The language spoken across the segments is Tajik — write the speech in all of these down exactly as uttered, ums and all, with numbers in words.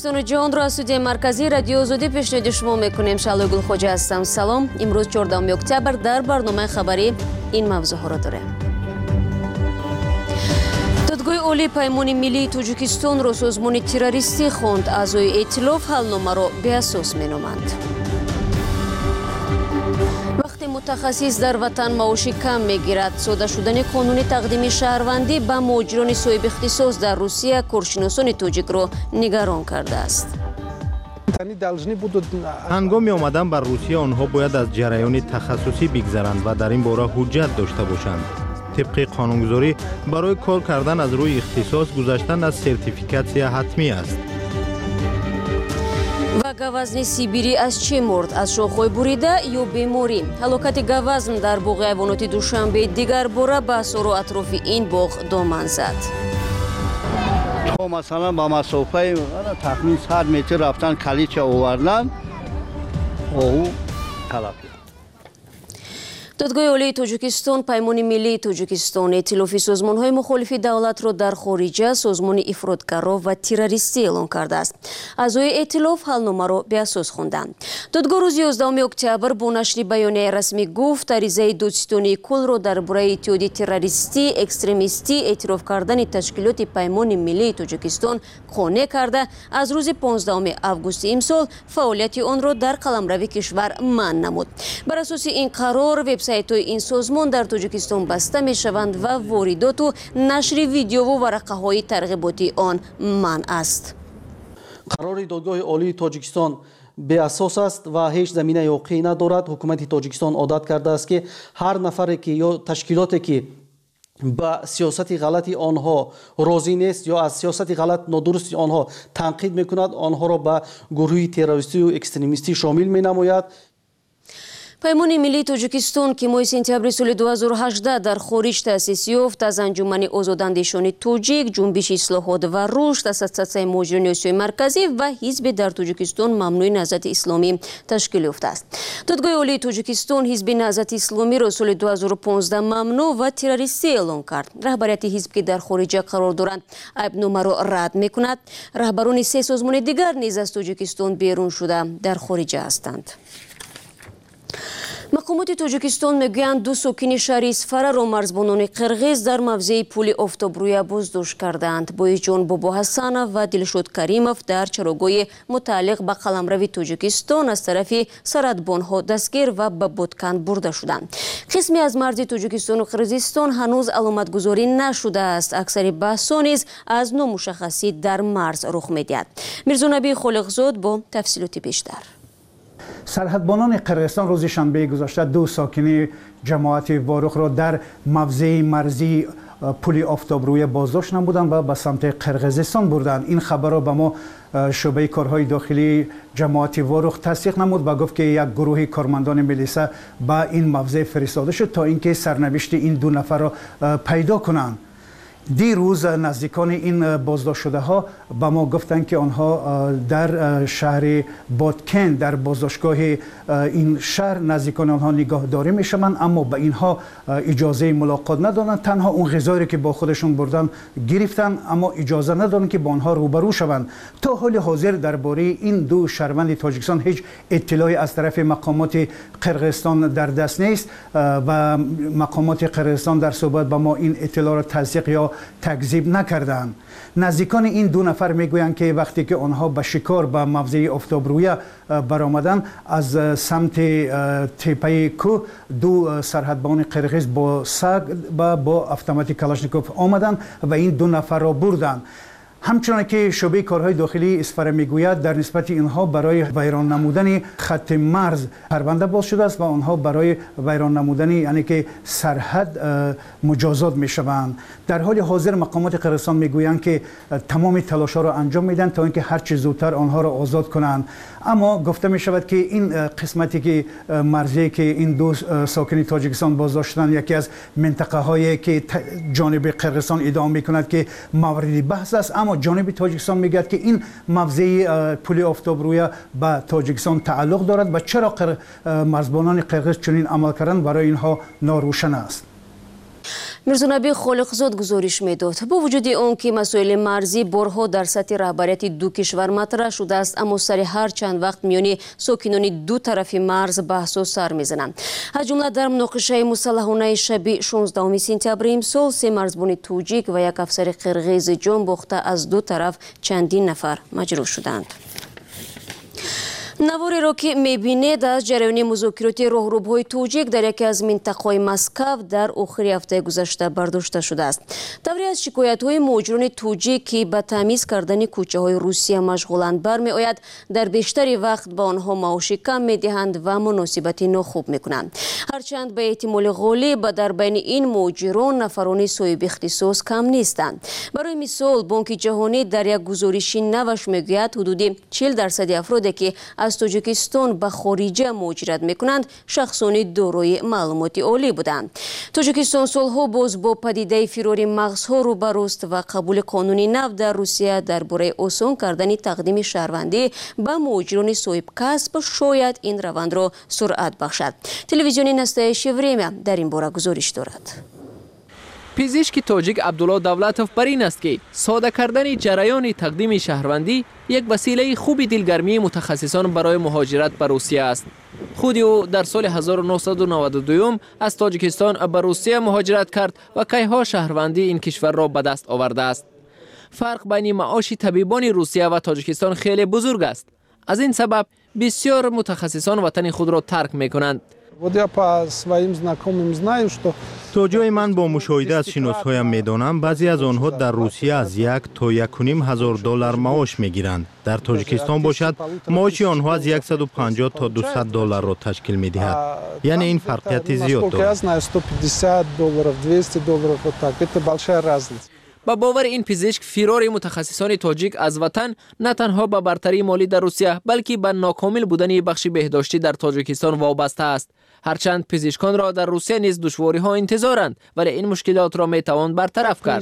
تاجیکستان جهان را از استودیوی مرکزی رادیو آزادی پیشنهاد شما میکنیم. شعله گلخوجه هستم. سلام. امروز چهاردهم اکتبر در برنامه خبری این موضوع ها را داریم. دادگاه عالی پیمان ملی تاجیکستان را سازمان تروریستی خواند. اعضای ائتلاف حلنامه را بی‌اساس مینامند. وقتی متخصص در وطن معاش کم میگیرد، ساده شدن قانون تقدیم شهروندی به مهاجران صاحب اختصاص در روسیه کارشناسان تاجیک را نگران کرده است. هنگام آمدن بر روسیه آنها باید از جریان تخصصی بگذرند و در این باره حجت داشته باشند. طبق قانونگذاری برای کار کردن از روی اختصاص گذشتن از سرتیفیکاسیون حتمی است. و گوزن سیبیری از چه مرد؟ از شاخهای بریده یا بیماری؟ هلاکت گوزن در باغ حیوانات دوشنبه دیگر باره بحث و اطراف این باغ دامن زد. مثلا با مسافه تخمین صد متر رفتن کلیچه آوردن او طلب. دادگاه عالی تاجیکستان پیمان ملی تاجیکستان ائتلاف سازمان‌های مخالف دولت را در خارجه سازمان افراطگرا و تروریستی اعلام کرده است. اعضای ائتلاف حلنامه را بی‌اساس خواندند. دادگاه روز یازدهم اکتبر با نشر بیانیه رسمی گفت عریضه دادستانی کل را درباره اتحاد تروریستی اکستریمیستی اعتراف کردن تشکیلات پیمان ملی تاجیکستان قانع کرده از روز پانزدهم آگوست امسال فعالیت آن را در قلمرو کشور منع نمود. بر اساس این قرار وبسایت‌های این سازمان در تاجیکستان بسته می‌شوند و واردات و نشر ویدیو و ورقه‌های ترغیباتی آن منع است. قرار دادگاه عالی تاجیکستان به اساس است و هیچ زمینه واقعی ندارد. حکومت تاجیکستان عادت کرده است که هر نفری که یا تشکیلاتی که با سیاست غلطی آنها راضی نیست یا از سیاست غلط نادرست آنها تنقید می‌کند، آنها را به گروه تروریستی و اکستریمیستی شامل می‌نماید. پیمان ملی تاجیکستان که ماه سپتامبر سال دو هزار و هجده در خارج تأسیس یافت از انجمن آزاداندیشان تاجیک، جنبش اصلاحات و رشد، اساسیه مهاجران آسیای مرکزی و حزب در تاجیکستان ممنوع نهضت اسلامی تشکیل یافته است. دادگاه عالی تاجیکستان حزب نهضت اسلامی را سال دو هزار و پانزده ممنوع و تروریستی اعلام کرد. رهبریت حزب که در خارج قرار دارند عیبنامه را رد می‌کند. رهبران سه سازمان دیگر نیز از تاجیکستان بیرون شده در خارج هستند. مقامات تاجیکستان میگویند دو ساکن شهر اسفره را مرزبانان قرغیز در موضع پل آفتابرویه بازداشت کردند. بایجان بابا حسنов و دلشود کریمов در چراگاه متعلق به قلمرو تاجیکستان از طرف سرحدبانها دستگیر و به بادکن برده شدند. قسمی از مرز تاجیکستان و قرغیزستان هنوز علامت گذاری نشده است. اکثر بحث‌ها نیز از نامشخصی در مرز رخ می‌دهد. میرزا نبی خالقزاد با تفصیلات بیشتر. سرحدبانان قرغیزستان روز شنبه گذشته دو ساکن جماعت واروخ را در موضع مرزی پل آفتابرویه بازداشت نمودند و به سمت قرغیزستان بردند. این خبر را به ما شعبه کارهای داخلی جماعت واروخ تصدیق نمود و گفت که یک گروه کارمندان ملیسا به این موضع فرستاده شد تا اینکه سرنوشت این دو نفر را پیدا کنند. دیروز نزدیکان این بازداشت شده ها به ما گفتند که آنها در شهر بادکن در بازداشتگاه این شهر نزدیکان آنها نگاهداری میشوند، اما به اینها اجازه ملاقات ندادند. تنها اون غذایی که با خودشون بردن گرفتن، اما اجازه ندادند که با آنها روبرو شوند. تا حال حاضر درباره این دو شهروند تاجیکستان هیچ اطلاعی از طرف مقامات قرغیزستان در دست نیست و مقامات قرغیزستان در صحبت با ما این اطلاع را تصدیق یا تکذیب نکردند. نزدیکان این دو نفر میگویند که وقتی که آنها به شکار به موضع آفتابرویه برآمدند، از سمت تپه کوه دو سرحدبان قرغیز با سگ و با اتومات کلاشنیکوف آمدند و این دو نفر را بردند. همچنان که شعبه کارهای داخلی اسفره میگوید در نسبت اینها برای ویران نمودن خط مرز پرونده باز شده است و آنها برای ویران نمودن یعنی که سرحد مجازات میشوند. در حال حاضر مقامات قرغیزستان میگویند که تمام تلاش‌ها را انجام میدن تا اینکه هر چه زودتر آنها را آزاد کنند. اما گفته می شود که این قسمتی که مرزی که این دو ساکن تاجیکستان بازداشتن یکی از منطقه هایی که جانب قرغیزستان ادعا می کند که مورد بحث است، اما جانب تاجیکستان میگوید که این موضع پل آفتابرویه به تاجیکستان تعلق دارد و چرا مرزبانان قرغیز چنین عمل کردند برای اینها ناروشن است. мирзонабӣ холиқзод гузориш медод. бо вуҷуди он ки масоили марзӣ борҳо дар сатҳи раҳбарияти ду кишвар матраҳ шудааст, аммо сари ҳар чанд вақт миёни сокинони ду тарафи марз баҳсҳо сар мезананд. аз ҷумла дар муноқишаи мусаллаҳонаи шаби шонздаҳуми сентябри имсол се марзбони тоҷик ва як афсари қирғиз ҷон бохта аз ду тараф чандин нафар маҷрӯҳ шуданд. навореро ки мебинед аз ҷараёни музокироти роҳрӯбҳои тоҷик дар яке аз минтақаҳои Москав дар охири ҳафтаи гузашта бардошта шудааст. тавре аз шикоятҳои муҳоҷирони тоҷик ки ба таъмиз кардани кӯчаҳои Русия машғуланд бармеояд, дар бештари вақт ба онҳо маоши кам медиҳанд ва муносибати нохуб мекунанд. ҳарчанд ба эҳтимоли ғолиб дар байни ин муҳоҷирон нафарони соҳиби ихтисос кам нестанд. барои мисол, Бонки ҷаҳонӣ дар як гузориши наваш мегӯяд, ҳудуди чил дарсади афроде ки аз Тоҷикистон ба хориҷа муҳоҷират мекунанд, шахсони дорои маълумоти олӣ буданд. Тоҷикистон солҳо боз бо падидаи фирори мағзҳо рӯбаруст ва қабули қонуни нав дар Русия дар бораи осон кардани тақдими шаҳрвандӣ ба муҳоҷирони соҳибкасб шояд ин равандро суръат бахшад. Телевизиони настоящее время дар ин бора гузориш дорад. пизишки тоҷик Абдулло Давлатов бар ин аст ки сода кардани ҷараёни тақдими шаҳрвандӣ як василаи хуби дилгармии мутахассисон барои муҳоҷират ба Русия аст. худи ӯ дар соли ҳазору нуҳсаду наваду ду аз Тоҷикистон ба Русия муҳоҷират кард ва кайҳо шаҳрвандии ин кишварро ба даст овардааст. фарқ байни маоши табибони Русия ва Тоҷикистон хеле бузург аст. аз ин сабаб бисёр мутахассисон ватани худро тарк мекунанд. то ҷои ман бо мушоҳида аз шиносҳоям медонам, баъзе аз онҳо дар Русия аз як то якуним ҳазор доллар маош мегиранд. дар Тоҷикистон бошад, маоши онҳо аз яксаду панҷоҳ то дусад долларро ташкил медиҳад. яъне ин фарқияти зиёд дорад. ба бовари ин пизишк, фирори мутахассисони тоҷик аз ватан на танҳо ба бартарии молӣ дар Русия, балки ба нокомил будани бахши беҳдоштӣ дар Тоҷикистон вобаста аст. ҳарчанд пизишконро дар Русия низ душвориҳо интизоранд, вале ин мушкилотро метавон бартараф кард.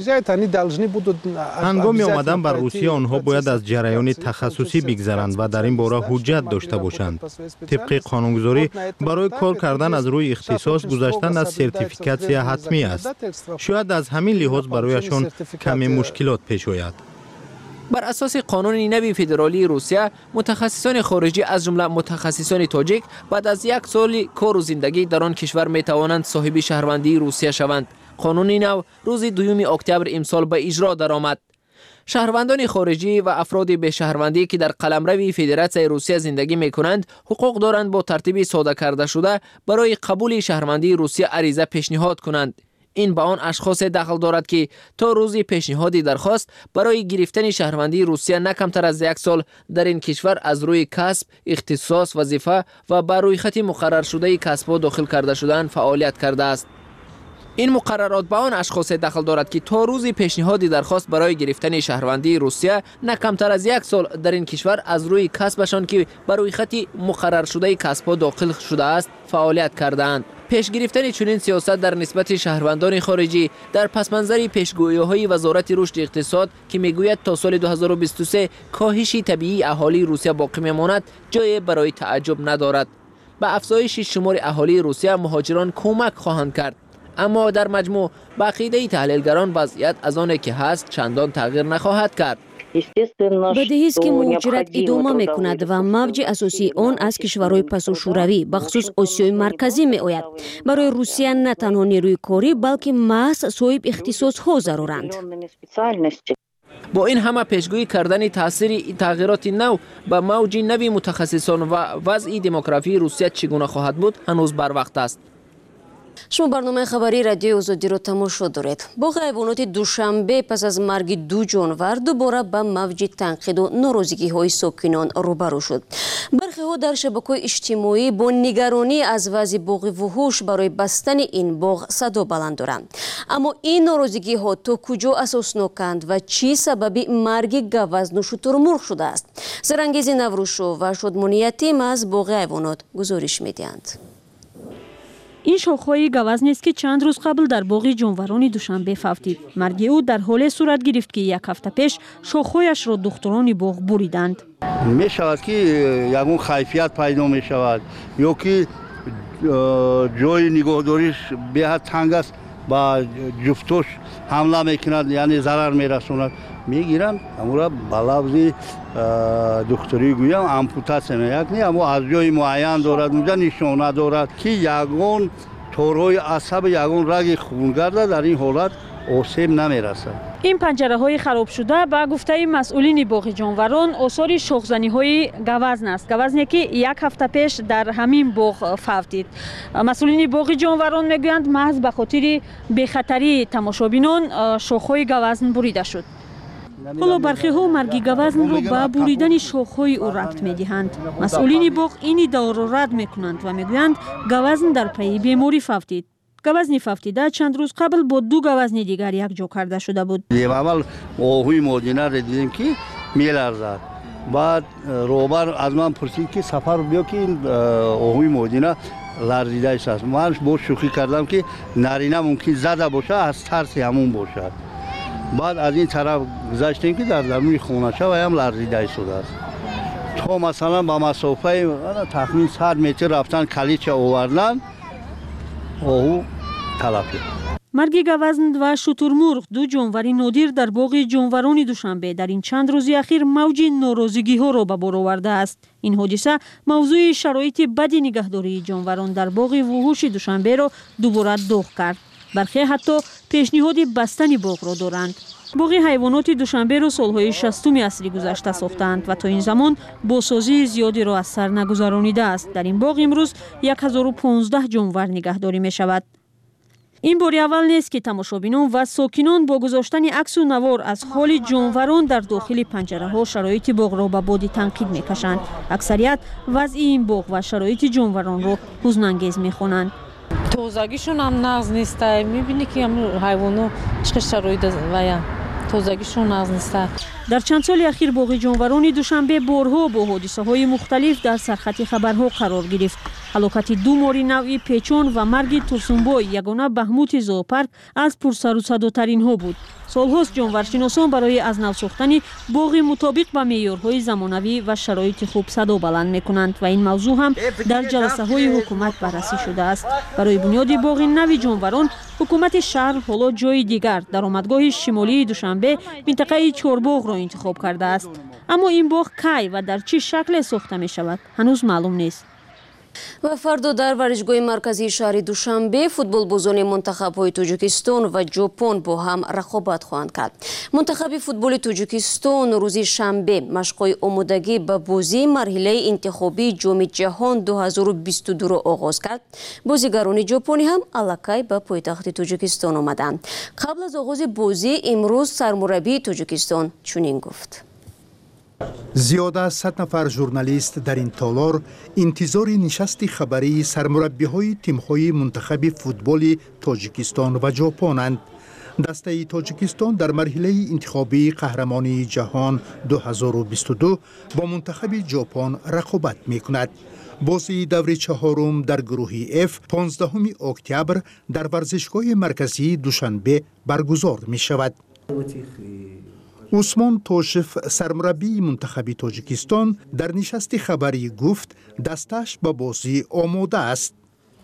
ҳангоми омадан бар Русия онҳо бояд аз ҷараёни тахассусӣ бигзаранд ва дар ин бора ҳуҷҷат дошта бошанд. тибқи қонунгузорӣ, барои кор кардан аз рӯи ихтисос гузаштан аз сертификатсия ҳатмӣ аст. шояд аз ҳамин лиҳоз барояшон каме мушкилот пеш ояд. бар асоси қонуни нави федералии Русия, мутахассисони хориҷӣ аз ҷумла мутахассисони тоҷик баъд аз як соли кору зиндагӣ дар он кишвар метавонанд соҳиби шаҳрвандии Русия шаванд. қонуни нав рӯзи дуюми октябр имсол ба иҷро даромад. шаҳрвандони хориҷӣ ва афроди бешаҳрвандӣ ки дар қаламрави Федератсияи Русия зиндагӣ мекунанд, ҳуқуқ доранд бо тартиби сода кардашуда барои қабули шаҳрвандии Русия ариза пешниҳод кунанд. ин ба он ашхосе дахл дорад ки то рӯзи пешниҳоди дархост барои гирифтани шаҳрвандии Русия на камтар аз як сол дар ин кишвар аз рӯи касб, ихтисос, вазифа ва ба рӯйхати муқарраршудаи касбҳо дохил карда шудан фаъолият кардааст. ин муқаррарот ба он ашхосе дахл дорад ки то рӯзи пешниҳоди дархост барои гирифтани шаҳрвандии Русия на камтар аз як сол дар ин кишвар аз рӯи касбашон ки ба рӯйхати муқарраршудаи касбҳо дохил шудааст фаъолият кардаанд. пеш гирифтани чунин сиёсат дар нисбати шаҳрвандони хориҷӣ дар пасманзари пешгӯиҳои вазорати рушди иқтисод ки мегӯяд то соли ду ҳазору бисту се коҳиши табиии аҳолии Русия боқӣ мемонад, ҷое барои тааҷҷуб надорад. ба афзоиши шумори аҳолии Русия муҳоҷирон кӯмак хоҳанд кард. аммо дар маҷмӯъ ба ақидаи таҳлилгарон вазъият аз оне ки ҳаст чандон тағйир нахоҳад кард. бадеҳист ки муҳоҷират идома мекунад ва мавҷи асосии он аз кишварҳои пасушӯравӣ, бахусус Осиёи марказӣ меояд. барои Русия на танҳо нерӯи корӣ, балки маҳз соҳиб ихтисосҳо заруранд. бо ин ҳама пешгӯӣ кардани таъсири тағйироти нав ба мавҷи нави мутахассисон ва вазъи демографии Русия чӣ гуна хоҳад буд, ҳанӯз барвақт аст. шумо барномаи хабарии радиои Озодиро тамошо доред. боғи ҳайвоноти Душанбе пас аз марги ду ҷонвар дубора ба мавҷи танқиду норозигиҳои сокинон рӯбарӯ шуд. бархеҳо дар шабакаҳои иҷтимоӣ бо нигаронӣ аз вазъи боғи вуҳуш барои бастани ин боғ садо баланд доранд. аммо ин норозигиҳо то куҷо асосноканд ва чӣ сабаби марги гавазну шутурмурғ шудааст? Зарангези Наврӯзшоҳ ва Шодмони Ятим аз боғи ҳайвонот гузориш медиҳанд. ин шохҳои гавазнест ки чанд рӯз қабл дар боғи ҷонварони Душанбе фавтид. марги ӯ дар ҳоле сурат гирифт ки як ҳафта пеш шохҳояшро духтурони боғ буриданд. мешавад ки ягон хайфият пайдо мешавад ё ки ҷои нигоҳдориш беҳад танг аст, با جفتش حمله میکنند، یعنی ضرر میرسوند، میگیرند امورا بلافزی دکتری گویم امپوتاسیون یک نه، اما از جای معین دارد اونجا نشانه دارد که یگان تورهای عصب یگان رگ خونگرد در این حالت آسیب نمیرسد. این پنجره های خراب شده با گفته مسئولین باغ جانوران آثار شاخزنی های گوزن است. گوزنی که یک هفته پیش در همین باغ فوتید. مسئولین باغ جانوران میگویند محض به خاطر بی‌خطری تماشابینان شاخ های گوزن بریده شد. حالا برخی ها مرگ گوزن را به بریدن شاخ های او ربط میدهند. مسئولین باغ این ادعا را رد میکنند و میگویند گوزن در پی بیماری فوتید. گوزن فوتیده چند روز قبل با دو گوزن دیگر یک جا کرده شده بود. اول آهوی مادینه را دیدیم که میلرزد. بعد روبر از من پرسید که سفر بیا که آهوی مادینه لرزیده است. من با شوخی کردم که نرینه ممکن زده باشه، از ترس همون باشد. بعد از این طرف گذشتیم که در درون خونه شو هم لرزیده شده است. تا مثلا با مسافه تخمین صد متر رفتن کلیچ آوردن آهو تلافی. مرگ گوزن و شترمرغ دو جانور نادر در باغ جانوران دوشنبه در این چند روز اخیر موج ناراضگی ها را به بار آورده است. این حادثه موضوع شرایط بد نگهداری جانوران در باغ وحوش دوشنبه را دوباره داغ کرد. برخی حتی پیشنهاد بستن باغ را دارند. باغ حیوانات دوشنبه را سالهای شصتم عصر گذشته ساختند و تا این زمان بازسازی زیادی را از سر نگذرانیده است. در این باغ امروز هزار و پانزده جانور نگهداری می شود. این بار اول نیست که تماشابینان و ساکنان با گذاشتن عکس و نوار از حال جانوران در داخل پنجره ها شرایط باغ را به باد تنقید می کشند. اکثریت وضع این باغ و شرایط جانوران را حزن انگیز می خوانند. تازگیشون هم نقض نیسته. میبینی که حیوانات چه شرایط ویا تازگیشون نقض نیسته. در چند سال اخیر باغ جانوران دوشنبه بارها با حادثه های مختلف در سرخط خبرها قرار گرفت. هلاکت دو ماری نوعی پیچان و مرگ توسنبای یگانه بهموت زوپارک از پرسر و صداترین ها بود. سالهاست جانورشناسان برای از نو ساختن باغ مطابق به معیارهای زمانوی و شرایط خوب صدا بلند میکنند و این موضوع هم در جلسه های حکومت بررسی شده است. برای بنیاد باغ نو جانوران حکومت شهر حالا جای دیگر درآمدگاه شمالی دوشنبه منطقه چهارباغ را انتخاب کرده است. اما این باغ کی و در چه شکل ساخته می شود هنوز معلوم نیست. و فردا در ورزشگاه مرکزی شهر دوشنبه فوتبالبازان منتخب‌های تاجیکستان و ژاپن با هم رقابت خواهند کرد. منتخب فوتبال تاجیکستان روز شنبه مشق‌های آمادگی به بازی مرحله انتخابی جام جهان دو هزار و بیست و دو را آغاز کرد. بازیگران ژاپنی هم الکی به پایتخت تاجیکستان آمدند. قبل از آغاز بازی امروز سرمربی تاجیکستان چنین گفت: زیاده از صد نفر ژورنالیست در این تالار انتظار نشست خبری سرمربی‌های تیم‌های منتخب فوتبال تاجیکستان و ژاپن‌اند. دسته تاجیکستان در مرحله انتخابی قهرمانی جهان دو هزار و بیست و دو با منتخب ژاپن رقابت می‌کند. بازی دور چهارم در گروه اف پانزدهم اکتبر در ورزشگاه مرکزی دوشنبه برگزار می‌شود. عثمان توشف سرمربی منتخب تاجیکستان در نشست خبری گفت دستش به بازی آماده است.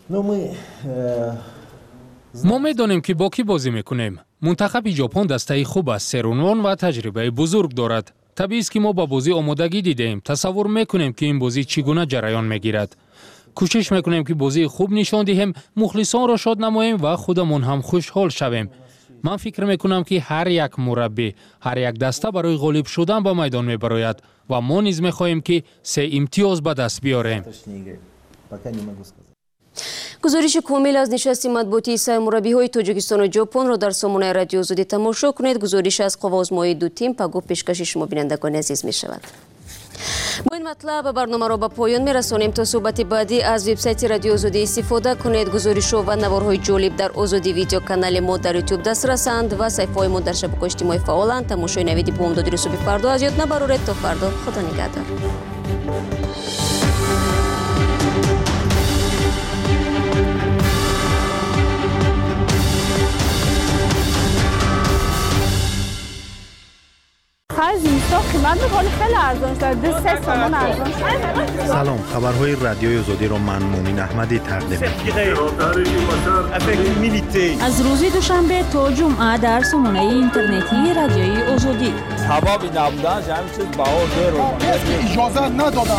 ما می‌دانیم که با کی بازی می‌کنیم. منتخب ژاپن دسته خوب است، سرونوان و تجربه بزرگ دارد. طبیعی است که ما با بازی آمادگی دیدیم. تصور می‌کنیم که این بازی چگونه جریان می‌گیرد. کوشش می‌کنیم که بازی خوب نشان دهیم، مخلصان را شاد نماییم و خودمون هم خوشحال شویم. من فکر میکنم که هر یک مربی، هر یک دسته برای غالب شدن به میدان میبراید و ما نیز میخواهیم که سه امتیاز به دست بیاریم. گزارش کامل از نشست مطبوعاتی سرمربی‌های تاجیکستان و ژاپن را در سامانه رادیو آزادی تماشا کنید. گزارش از قوازمای دو تیم پگاه پیشکش شما بینندگان عزیز می شود. با این مطلب برنامه را به پایان می رسانیم. تا صحبت بعدی از وبسایت رادیو آزادی استفاده کنید. گزارش و نوارهای جالب در آزادی ویدیو کانال ما در یوتیوب دسترسند و صفحه‌های ما در شبکه‌های اجتماعی فعالند. تماشای نویدی بامدادی رسوبی فردا از یاد نبرید. تا فردا خدا نگهدار. خرج زمستان قیمت خیلی ارزان شد. سه سومون ارزان شد. سلام، خبرهای رادیوی آزادی را من مومین احمدی تقدیم می‌کنم. از روز دوشنبه تا جمعه در سامانه اینترنتی رادیوی آزادی. حبابی نبودن همین چیز باور رو اجازه ندادن.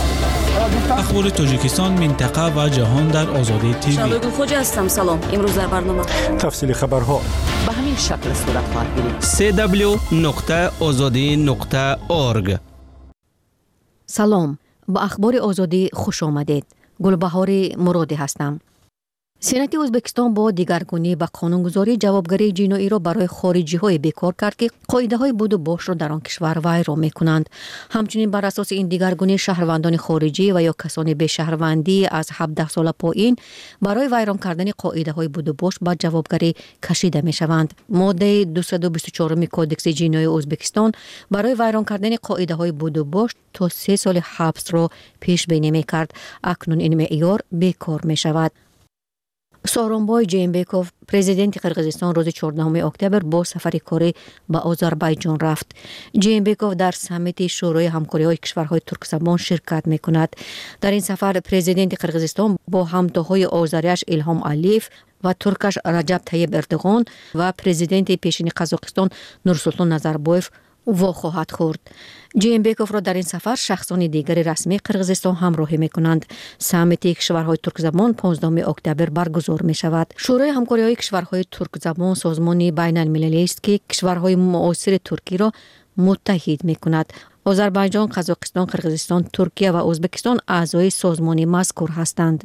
اخبار تاجیکستان، منطقه و جهان در آزادی تیوی. شادو خوج هستم. سلام. امروز در برنامه تفصیل خبرها به همین شکل صورت خواهد گرفت. سی دبلیو نقطه آزادی نقطه اورگ. سلام، با اخبار آزادی خوش آمدید. گلبهار مرادی هستم. سنت ازبکستان با دیگرگونی و قانونگذاری جوابگری جنایی را برای خارجی های بیکار کرد که قاعده های بود و باش را در آن کشور ویرا می کنند. همچنین بر اساس این دیگرگونی شهروندان خارجی و یا کسان به شهروندی از هفده سال پایین برای ویران کردن قاعده های بود و باش با جوابگری کشیده می شوند. ماده دویست و بیست و چهار کودکس جنایی ازبکستان برای ویران کردن قاعده های بود و باش تا سه سال حبس را پیش بینی می کرد. اکنون این معیار بیکار می شود. سورونبای جینبکوف، پرزیدنت قرقیزستان، روز چهاردهم اکتبر با سفر کاری به آذربایجان رفت. جینبکوف در سمیت شورای همکاری‌های کشورهای ترک زبان شرکت می‌کند. در این سفر پرزیدنت قرقیزستان با همتاهای آذریش ایلهام علیف و ترکش رجب طیب اردوغان و پرزیدنت پیشین قزاقستان نورسولطان نظربایف وا خواهد خورد. جینبکوف را در این سفر شخصان دیگر رسمی قرقیزستان همراهی می کنند. سمیت کشورهای ترک زبان پانزدهم اکتبر برگزار می شود. شورای همکاری‌های کشورهای ترک زبان سازمانی بین المللی است که کشورهای معاصر ترکی را متحد می کند. آذربایجان، قزاقستان، قرقیزستان، ترکیه و ازبکستان اعضای سازمان مذکور هستند.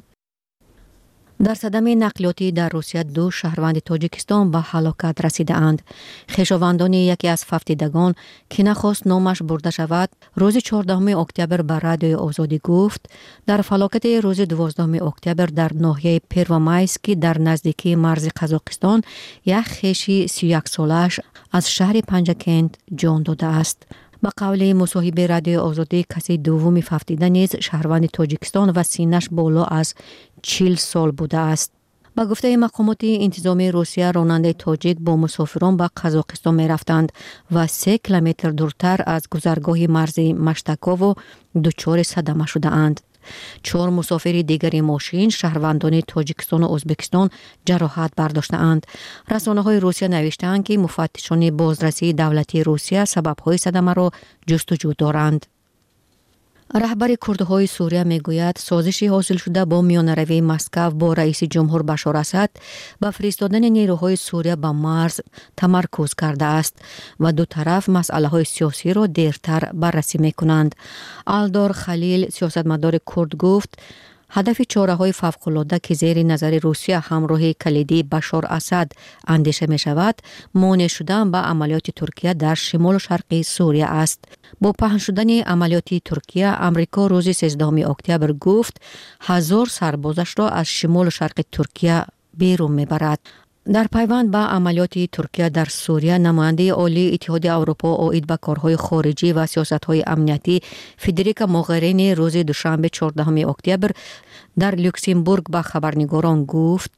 در صدمه نقلیاتی در روسیه دو شهروند تاجیکستان به هلاکت رسیده اند. خویشاوندان یکی از فوتیدگان که نخواست نامش برده شود روز چهاردهم اکتبر به رادیوی آزادی گفت در فلاکت روز دوازدهم اکتبر در ناحیه پرومایسک در نزدیکی مرز قزاقستان یک خویش سی و یک سالش از شهر پنجکند جان داده است. با قول مصاحبه رادیوی آزادی کسی دومی فوتیده نیز شهروند تاجیکستان و سینش بالا از چهل سال بوده است. با گفته مقامات انتظامی روسیه راننده تاجیک با مسافران به قزاقستان می رفتند و سه کیلومتر دورتر از گذرگاه مرزی مشتکاو دچار صدمه شده اند. چهار مسافر دیگری ماشین شهروندان تاجیکستان و ازبکستان جراحت برداشته اند. رسانه های روسیه نوشتند که مفتشان بازرسی دولتی روسیه سبب های صدمه را جستجو دارند. رهبر کردهای سوریه میگوید سازشی حاصل شده با میانروی مسکو با رئیس جمهور بشار اسد با فرستادن نیروهای سوریه به مرز تمرکز کرده است و دو طرف مسئله های سیاسی را دیرتر بررسی میکنند. الدار خلیل، سیاستمدار کرد، گفت هدف چاره‌های فوق‌العاده که زیر نظر روسیه همراه کلیدی بشار اسد اندیشه می شود مانع شدن به عملیات ترکیه در شمال و شرق سوریه است. با پهن شدن عملیات ترکیه، امریکا روز سیزدهم اکتبر گفت هزار سربازش را از شمال و شرق ترکیه بیرون می برد. در پیوند به عملیات ترکیه در سوریه، نماینده عالی اتحاد اروپا عاید به کارهای خارجی و سیاست‌های امنیتی فدریکا موغرینی روز دوشنبه چهاردهم اکتبر در لوکسمبورگ به خبرنگاران گفت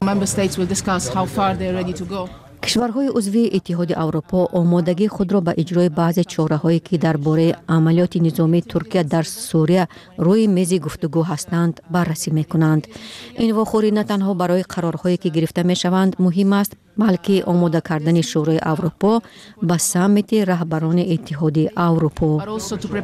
کشورهای عضو اتحاد اروپا آمادگی خود را به اجرای بعضی چاره‌هایی که درباره عملیات نظامی ترکیه در سوریه روی میز گفتگو هستند بررسی می‌کنند. این واخوری نه تنها برای قرارهایی که گرفته می‌شوند مهم است، بلکه آماده کردن شورای اروپا به سمیت رهبران اتحاد اروپا.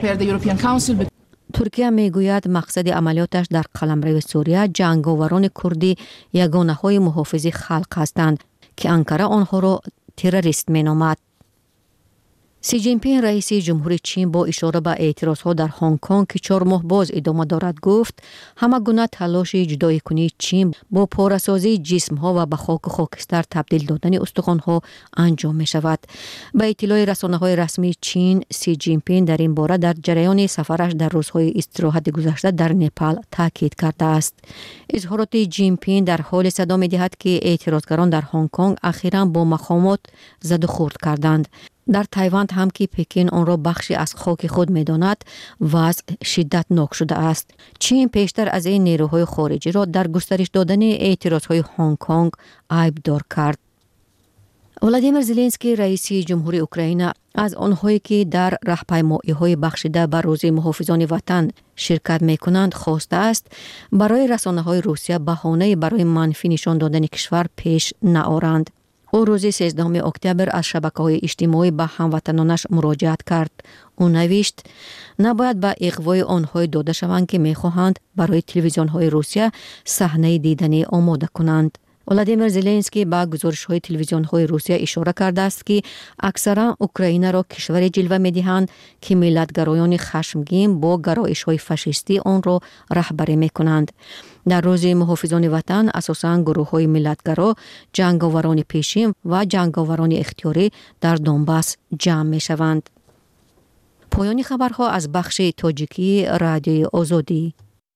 ترکیه میگوید مقصد عملیاتش در قلمرو سوریه جنگاوران کردی یگانه‌های محافظ خلق هستند که انکره آنها را تروریست مینامد. سی جین پینگ رئیس جمهوری چین با اشاره به اعتراضها در هنگ کنگ که چهار ماه باز ادامه دارد گفت همه گونه تلاش جدایی کنی چین با پاره‌سازی جسم‌ها و به خاک و خاکستر تبدیل دادن استخوان‌ها انجام می شود. به اطلاع رسانه‌های رسمی چین، سی جین پینگ در این باره در جریان سفرش در روزهای استراحت گذشته در نپال تاکید کرده است. اظهارات جین پینگ در حال صدا می‌دهد که اعتراضگران در هنگ کنگ اخیراً با مقامات زد و خورد کردند. در تایوان هم که پکین آن را بخشی از خاک خود می‌داند وضع شدتناک شده است. چین پیشتر از این نیروهای خارجی را در گسترش دادن اعتراضهای هنگ کنگ عیب‌دار کرد. ولادیمیر زلنسکی رئیس جمهوری اوکراین از آنهایی که در راهپیمایی‌های بخشیده بر روز محافظان وطن شرکت می‌کنند خواسته است برای رسانه‌های روسیه بهانه برای منفی نشان دادن کشور پیش نآورند. او روز سیزدهم اکتبر از شبکه‌های اجتماعی به هموطنانش مراجعت کرد. او نوشت نباید به اغوای آنهای داده شوند که می‌خواهند برای تلویزیون‌های روسیه صحنه دیدنی آماده کنند. ولادیمیر زلنسکی با گزارش‌های تلویزیون‌های روسیه اشاره کرده است که اکثرا اوکراین را کشوری جلوه می‌دهند که ملت‌گرایان خشمگین با گرایش‌های فاشیستی آن را رهبری می‌کنند. در روز محافظان وطن اساساً گروه‌های ملت‌گرا، جنگاوران پیشین و جنگاوران اختیاری در دونباس جمع می‌شوند. پایان خبرها از بخش تاجیکی رادیوی آزادی.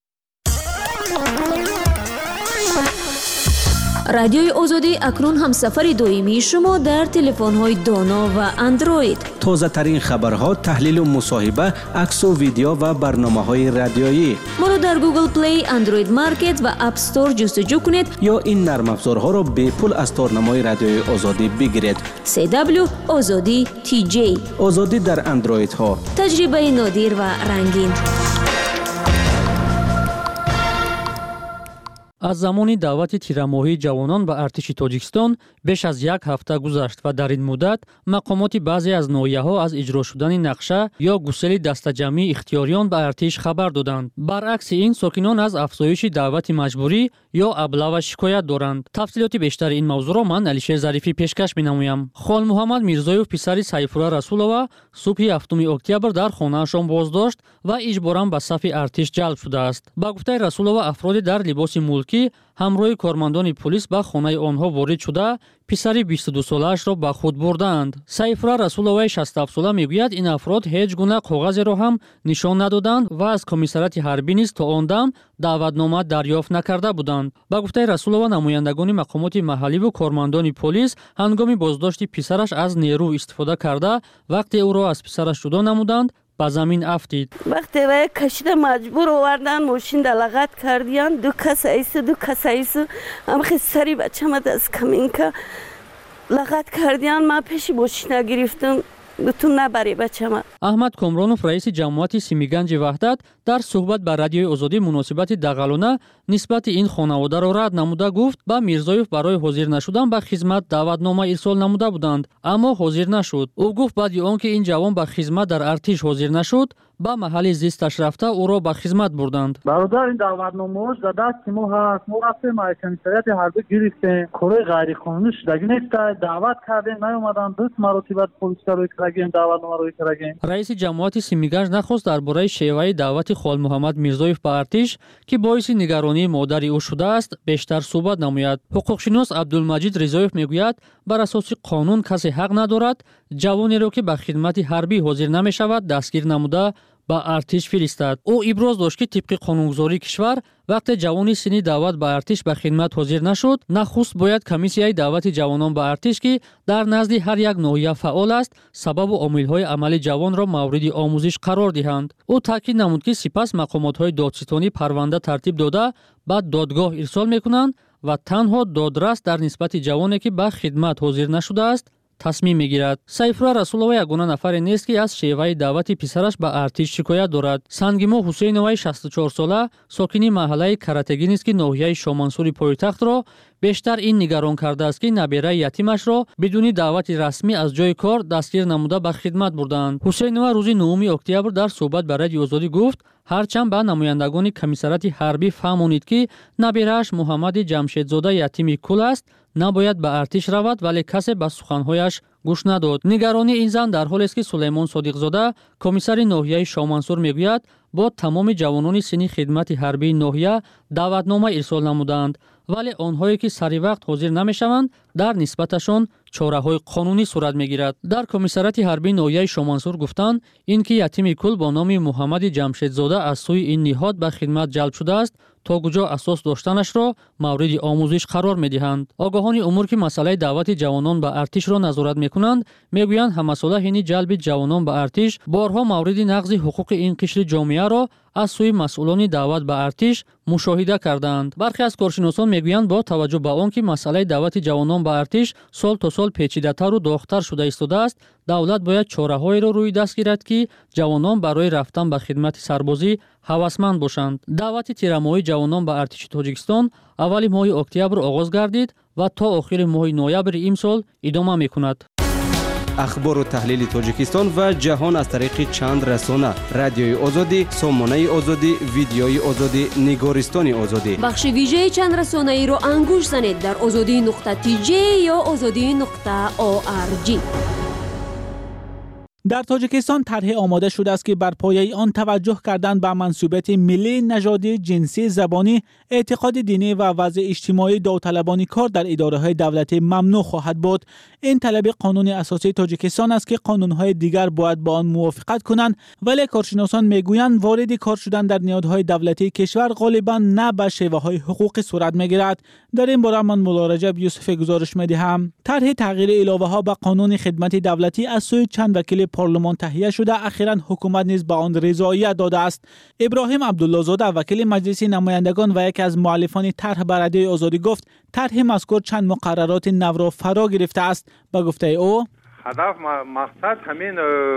رادیوی آزادی اکنون هم سفر دائمی شما در تلفن‌های دانا و اندروید. تازه ترین خبرها، تحلیل و مصاحبه، عکس و ویدیو و برنامه‌های رادیویی. ما را در گوگل پلی، اندروید مارکت و اپ استور جستجو کنید یا این نرم افزارها را به پول از تارنمای رادیوی آزادی بگیرید. سی دبلیو آزادی تی جی. آزادی در اندروید ها. تجربه نادر و رنگین. از زمان دعوت تیرماهی جوانان به ارتش تاجیکستان بیش از یک هفته گذشت و در این مدت مقامات بعضی از ناحیه‌ها از اجرا شدن نقشه یا گسیل دسته‌جمعی اختیاریان به ارتش خبر دادند. برعکس این ساکنان از افزایش دعوت مجبوری یا ابله شکایت دارند. تفصیلات بیشتر این موضوع را من علیشیر ظریفی پیشکش می‌نمایم. خال محمد میرزایوف پسر سیفالله رسولова صبح هفتم اکتبر در خانه‌شان بازداشت و اجباراً به صف ارتش جلب شده است. با گفته رسولова افراد در لباس ملکی همراه کارمندان پلیس به خانه آنها وارد شده پسر بیست و دو ساله‌اش را به خود بردند. سیفالله رسولova شصت و هفت ساله میگوید این افراد هیچ گونه کاغذی را هم نشان ندادند و از کمیساریات حربی نیز تا آن دم دعوتنامه دریافت نکرده بودند. با گفته رسولova نمایندگان مقامات محلی و کارمندان پلیس هنگام بازداشت پسرش از نیرو استفاده کرده وقتی او را از پسرش جدا نمودند با زمین افتید. وقتی وای کشیده مجبور آوردن ماشین دلغت کردیان دو کس ایسو دو کس ایسو هم خسری بچه ما دست کمین که لغت کردیان ما پیشی ماشین گرفتم بتون نبری بچه ما. احمد کامرانوف رئیس جمعیت سیمیگنج وحدت در صحبت با رادیوی آزادی مناسبت دغلانه نسبت این خانواده را رد نموده گفت با میرزایوف برای حاضر نشدن به خدمت دعوتنامه ارسال نموده بودند اما حاضر نشد. او گفت بعد آنکه این جوان به خدمت در ارتش حاضر نشد با محل زیستش رفته او را به خدمت بردند. برادر این دعوتنامه‌اش در دست ما هست. ما رفتیم از کمیساریات حربی گرفتیم. کارهای غیر قانونی شدگی نیست. دعوت کردیم نیومدن. دو مرتبه پلیس رو کردیم دعوتنامه رو کردیم. رئیس جمعیت سیمیگنج نخواست درباره شیوه دعوت خال محمد میرزایوف به ارتش که باعث نگرانی مادر او شده است بیشتر صحبت نماید. حقوقشناس عبدالمجید رضایف میگوید بر اساس قانون کسی حق ندارد جوانی را که به خدمت حربی حاضر نمیشود دستگیر نموده با ارتش فرستد. او ابراز داشت که طبق قانونگذاری کشور وقتی جوانی سنی دعوت به ارتش به خدمت حاضر نشد نخست باید کمیسیای دعوت جوانان به ارتش که در نزد هر یک ناحیه فعال است سبب و عامل‌های عمل جوان را مورد آموزش قرار دهند. او تاکید نمود که سپس مقامات‌های دادستانی پرونده ترتیب داده بعد دادگاه ارسال می‌کنند و تنها دادرس در نسبت جوانی که به خدمت حاضر نشده است تصمیم میگیرد. سیفالله رسولova یگانه نفر نیست که از شیوه دعوت پسرش به ارتش شکایت دارد. سنگیمو حسینوی شصت و چهار ساله ساکن محله کراتگی نیست که ناحیه شامنسوری پایتخت را بیشتر این نگران کرده است که نبیره یتیمش را بدون دعوت رسمی از جای کار دستگیر نموده به خدمت بردند. حسینوی روز نهم اکتبر در صحبت با رادیوی آزادی گفت هرچند به نمایندگان کمیساریات حربی فهمانید که نبیره‌اش محمد جمشیدزاده یتیم کل است نباید به ارتش رود ولی کسی به سخنهایش گوش نداد. نگرانی این زن در حالی است که سلیمان صادقزاده کمیسر ناحیه شامنسور میگوید با تمام جوانان سنی خدمت حربی ناحیه دعوتنامه ارسال نمودند ولی آنهایی که سری وقت حاضر نمیشوند در نسبتشان چاره‌های قانونی صورت میگیرد. در کمیساریات حربی ناحیه شامنسور گفتند اینکه یتیم کل با نام محمد جمشیدزاده از سوی این نهاد به خدمت جلب شده است تا کجا اساس داشتنش را مورد آموزش قرار می‌دهند. آگاهان امور که مسئله دعوت جوانان به ارتش را نظارت می‌کنند میگویند همساله حین جلب جوانان به ارتش بارها مورد نقض حقوق این قشر جامعه را از سوی مسئولان دعوت به ارتش مشاهده کردند. برخی از کارشناسان میگویند با توجه به آنکه مسئله دعوت جوانان به ارتش سال تا سال پیچیده‌تر و داغ‌تر شده ایستاده است، دولت باید چاره‌هایی را روی دست گیرد که جوانان برای رفتن به خدمت سربازی هوسمند باشند. دعوت تیرماهی جوانان به ارتش تاجیکستان اولی ماه اکتبر آغاز گردید و تا آخر ماه نوامبر امسال ادامه می‌کند. اخبار و تحلیل تاجیکستان و جهان از طریق چند رسانه: رادیوی آزادی، سامانه آزادی، ویدیوی آزادی، نگارستان آزادی. بخش ویژه چند رسانه ای را انگوش زنید در آزادی نقطه تی جی یا آزادی نقطه او آر جی. در تاجیکستان طرح آماده شده است که بر پایه آن توجه کردن به منسوبیت ملی، نژادی، جنسی، زبانی، اعتقاد دینی و وضع اجتماعی داوطلبان کار در اداره‌های دولتی ممنوع خواهد بود. این طلب قانون اساسی تاجیکستان است که قانون‌های دیگر باید با آن موافقت کنند، ولی کارشناسان میگویند وارد کار شدن در نهادهای دولتی کشور غالباً نه به شیوه‌های حقوقی صورت می‌گیرد. در این باره من مولا رجب یوسف گزارش می‌دهم. طرح تغییر علاوه‌ها به قانون خدمت دولتی از سوی چند وکیل پارلمان تهیه شده، اخیراً حکومت نیز به آن رضایت داده است. ابراهیم عبدالله زاده وکیل مجلس نمایندگان و یکی از مؤلفان طرح به رادیوی آزادی گفت طرح مذکور چند مقررات نو را فرا گرفته است. به گفته او هدف مقصد همین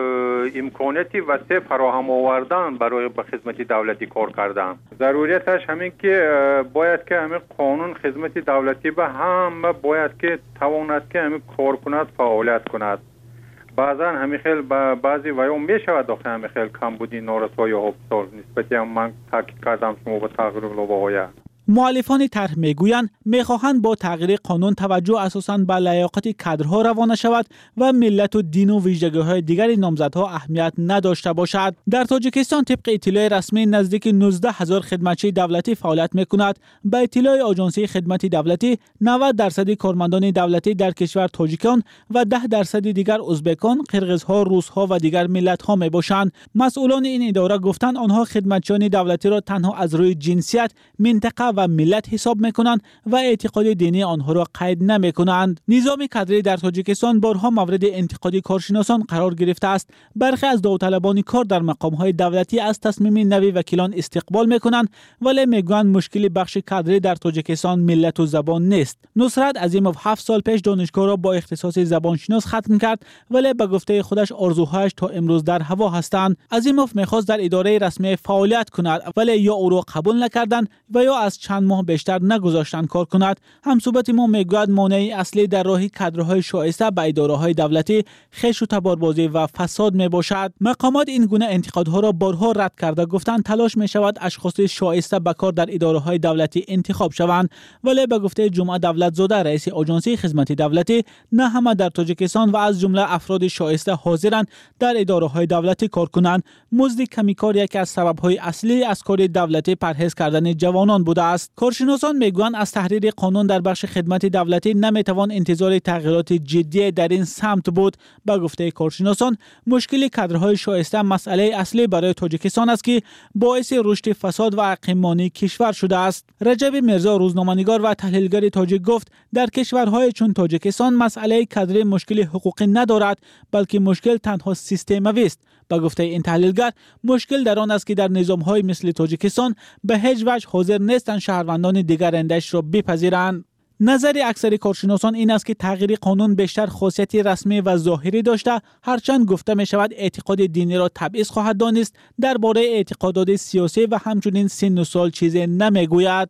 امکاناتی وسیع فراهم آوردن برای به خدمت دولتی کار کردن. ضروریتش همین که باید که همین قانون خدمت دولتی به هم باید که تواند که همین کار کند، فعالیت کند. بعضا همین خیلی بعضی ویام می شود داخل همین خیلی کم بودی نارسایی ها بسار نسبتی هم من تاکید کردم شما با تغییر لوبه. مؤلفان طرح میگویند میخواهند با تغییر قانون توجه اساساً به لیاقت کادرها روانه شود و ملت و دین و ویژگی‌های دیگر نامزدها اهمیت نداشته باشد. در تاجیکستان طبق اطلاع رسمی نزدیک نوزده هزار خدمتچی دولتی فعالیت میکند. به اطلاع آژانسی خدمت دولتی نود درصد کارمندان دولتی در کشور تاجیکان و ده درصد دیگر ازبکان، قرغیزها، روسها و دیگر ملت‌ها میباشند. مسئولان این اداره گفتند آنها خدمتچیان دولتی را تنها از روی جنسیت، منطقه و ملت حساب میکنند و اعتقاد دینی آنها را قید نمیکنند. نظام کادری در تاجیکستان بارها مورد انتقاد کارشناسان قرار گرفته است. برخی از داوطلبان کار در مقام‌های دولتی از تصمیم نوی وکیلان استقبال میکنند، ولی میگویند مشکل بخش کادری در تاجیکستان ملت و زبان نیست. نصرت عظیموف هفت سال پیش دانشگاه را با اختصاص زبانشناس ختم کرد، ولی به گفته خودش آرزوهایش تا امروز در هوا هستند. عظیموف میخواست در اداره رسمی فعالیت کند، ولی یا او را قبول نکردند و یا از چند ماه بیشتر نگذاشتن کار کند. همصحبت ما میگوید مانع اصلی در راه کادرهای شایسته به اداره‌های دولتی خش و تباربازی و فساد می باشد. مقامات این گونه انتقادها را بارها رد کرده گفتند تلاش می شود اشخاص شایسته به کار در اداره‌های دولتی انتخاب شوند، ولی به گفته جمعه دولتزاده رئیس آژانسی خدمت دولتی نه همه در تاجیکستان و از جمله افراد شایسته حاضرند در اداره‌های دولتی کار کنند. مزد کمی کار یکی از سبب‌های اصلی از کار دولتی پرهیز کردن جوانان بوده است. کارشناسان میگویند از تحریر قانون در بخش خدمت دولتی نمیتوان انتظار تغییرات جدی در این سمت بود. به گفته کارشناسان مشکل کادرهای شایسته مسئله اصلی برای تاجیکستان است که باعث رشد فساد و عقیمانی کشور شده است. رجب میرزا روزنامه‌نگار و تحلیلگر تاجیک گفت در کشورهای چون تاجیکستان مسئله کادری مشکل حقوقی ندارد، بلکه مشکل تنها سیستمی است. به گفته این تحلیلگر مشکل در آن است که در نظام‌های مثل تاجیکستان به هیچ وجه حاضر نیستند شهروندان دیگر اندیش را بپذیرند. نظر اکثر کارشناسان این است که تغییر قانون بیشتر خاصیت رسمی و ظاهری داشته، هرچند گفته می شود اعتقاد دینی را تبعیض خواهد دانست. درباره اعتقادات سیاسی و همچنین سن و سال چیزی نمیگوید.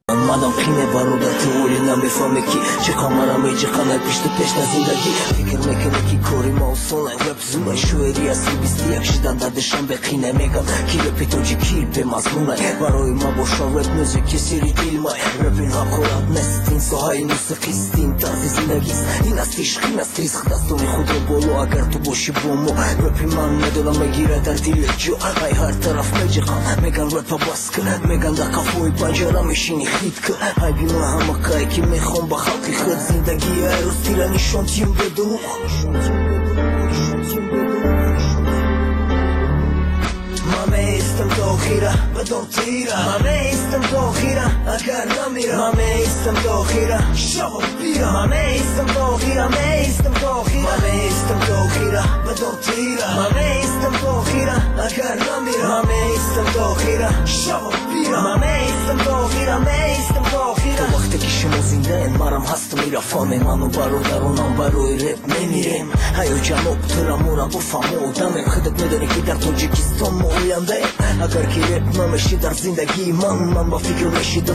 موسیقیستیم طرز زندگیست این است عشق این است ریسخ دستان خود رو بالو اگر تو باشی با ما رپی من ندارم بگیره در دیل جو ای هر طرف میجقم میگن رپا بس کن میگن در کافوی پنجره میشینی خید کن ای بیمون همه کایی که میخوام با خلقی خود زندگی ایروز تیرانی شانتیم بدون Mame istem do gira, بدون تیره Mame istem do gira, نمیرم من میستم تا خیره شبا بیرم من میستم تا خیره میستم تا خیره من میستم تا خیره بدون تیره من میستم تا خیره اگر نمیرم من میستم تا خیره شبا بیرم من میستم تا خیره میستم تا خیره تو وقتی که شما زنده این مرم هستم میرفانه منو برادرانم برای رپ نمیریم هیو جنوب ترمورم بفهمودم خودت میدونی که در تاجیکستان ما آینده اگر که رپ نمیشی در زندگی من من با فکر رشید